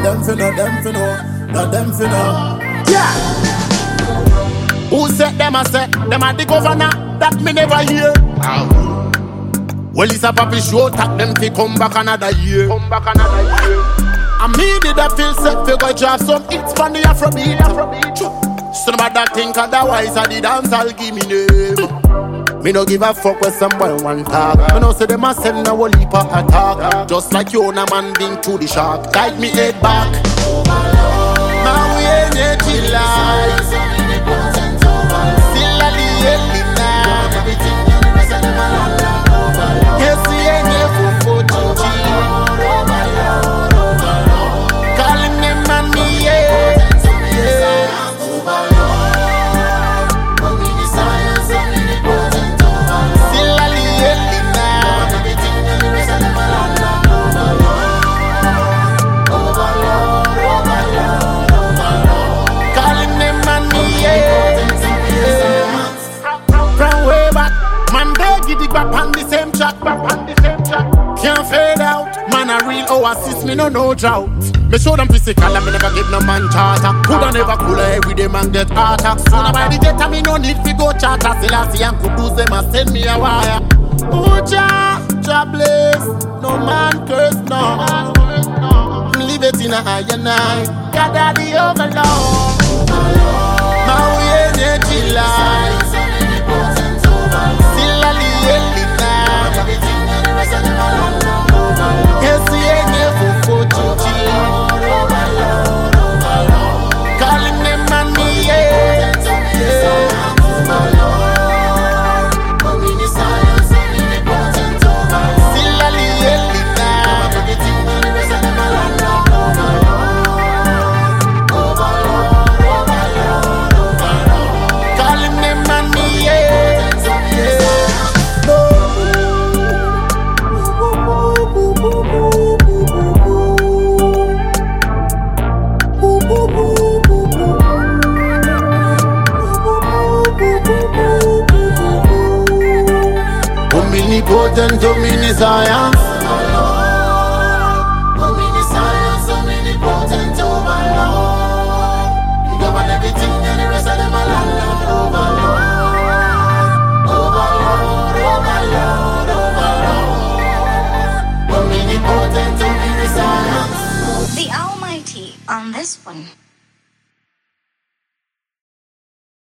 them finna, not them finna. Yeah. Who said them a say? Them a the governor that me never hear. Well, it's a papi show, tak them fi come back another year. And me did a feel set fi go drop some hits from the Afrobeat. So nobody think otherwise, I the dance I'll give me name. Me no give a fuck with someone one talk. Me no say them a send a whole heap of attack. Just like you on a man being to the shark. Guide me head back. Now we ain't energy lies. Still a the ending now. Yes, we ain't here for calling them and me, yeah. Still a the ending now. Calling them and me, yeah. From way back, man, they get it back on the same track. Can't fade out, man a real oasis, me no drought. Me show them physical and me never give no man charter. Coulda never cooler, every day man get harder. Sooner by the jet me no need fi go charter. Selassie and Kudus them a send me a wire. Oh Jah bless, no man curse no. Leave it in a higher night. God daddy overlord. Now we energy lies. Still a the ending now. Yes, we ain't here for calling them and me, yeah. Still a the ending now. Calling them and me, yeah. Omnipotent, omniscience. Omniscience, omnipotent, overlord. You govern everything and the rest of them are landlord. Overlord. Omnipotent, omniscience. The Almighty on this one.